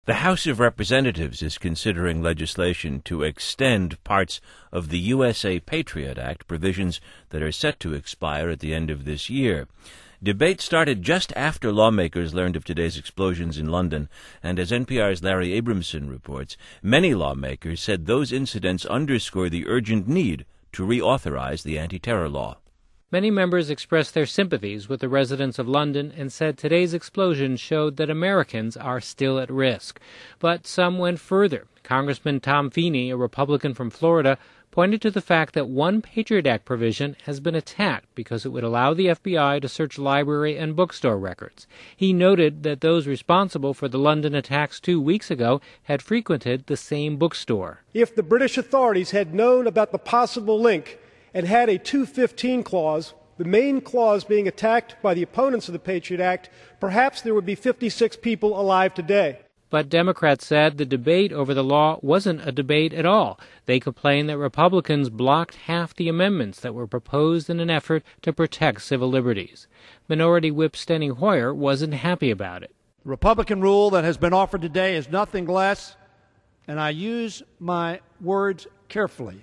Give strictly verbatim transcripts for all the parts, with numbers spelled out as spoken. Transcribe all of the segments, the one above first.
The House of Representatives is considering legislation to extend parts of the U S A Patriot Act, provisions that are set to expire at the end of this year. Debate started just after lawmakers learned of today's explosions in London, and as N P R's Larry Abramson reports, many lawmakers said those incidents underscore the urgent need to reauthorize the anti-terror law. Many members expressed their sympathies with the residents of London and said today's explosion showed that Americans are still at risk. But some went further. Congressman Tom Feeney, a Republican from Florida, pointed to the fact that one Patriot Act provision has been attacked because it would allow the F B I to search library and bookstore records. He noted that those responsible for the London attacks two weeks ago had frequented the same bookstore. If the British authorities had known about the possible link and had a two fifteen clause, the main clause being attacked by the opponents of the Patriot Act, perhaps there would be fifty-six people alive today. But Democrats said the debate over the law wasn't a debate at all. They complained that Republicans blocked half the amendments that were proposed in an effort to protect civil liberties. Minority Whip Steny Hoyer wasn't happy about it. The Republican rule that has been offered today is nothing less, and I use my words carefully,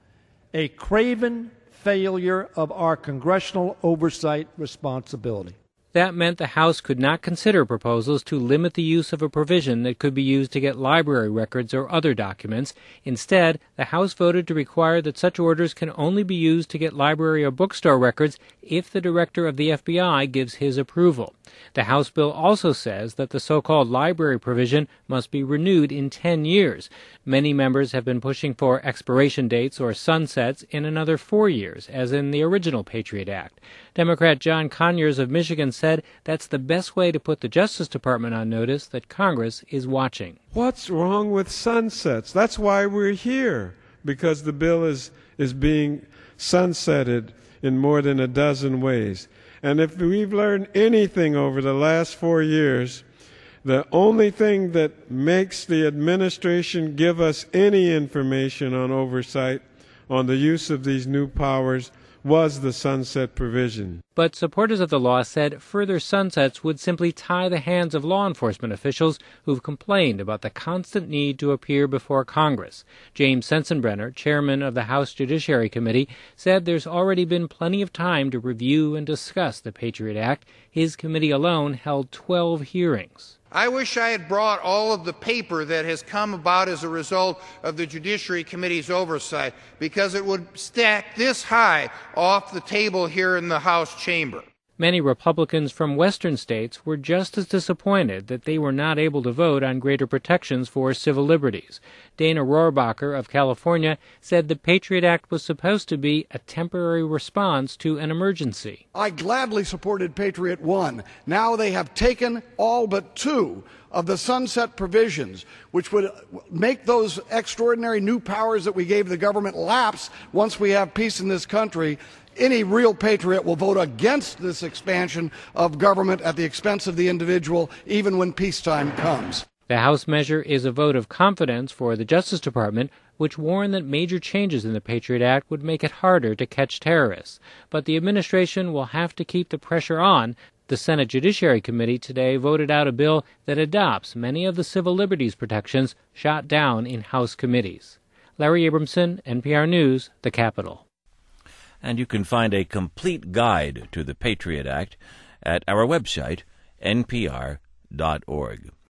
a craven failure of our congressional oversight responsibility. That meant the House could not consider proposals to limit the use of a provision that could be used to get library records or other documents. Instead, the House voted to require that such orders can only be used to get library or bookstore records if the director of the F B I gives his approval. The House bill also says that the so-called library provision must be renewed in ten years. Many members have been pushing for expiration dates or sunsets in another four years, as in the original Patriot Act. Democrat John Conyers of Michigan said that's the best way to put the Justice Department on notice that Congress is watching. What's wrong with sunsets? That's why we're here, because the bill is, is being sunsetted in more than a dozen ways. And if we've learned anything over the last four years, the only thing that makes the administration give us any information on oversight on the use of these new powers was the sunset provision. But supporters of the law said further sunsets would simply tie the hands of law enforcement officials who've complained about the constant need to appear before Congress. James Sensenbrenner, chairman of the House Judiciary Committee, said there's already been plenty of time to review and discuss the Patriot Act. His committee alone held twelve hearings. I wish I had brought all of the paper that has come about as a result of the Judiciary Committee's oversight, because it would stack this high off the table here in the House chamber. Many Republicans from western states were just as disappointed that they were not able to vote on greater protections for civil liberties. Dana Rohrabacher of California said the Patriot Act was supposed to be a temporary response to an emergency. I gladly supported Patriot One. Now they have taken all but two of the sunset provisions, which would make those extraordinary new powers that we gave the government lapse once we have peace in this country. Any real patriot will vote against this expansion of government at the expense of the individual, even when peacetime comes. The House measure is a vote of confidence for the Justice Department, which warned that major changes in the Patriot Act would make it harder to catch terrorists. But the administration will have to keep the pressure on. The Senate Judiciary Committee today voted out a bill that adopts many of the civil liberties protections shot down in House committees. Larry Abramson, N P R News, the Capitol. And you can find a complete guide to the Patriot Act at our website, N P R dot org.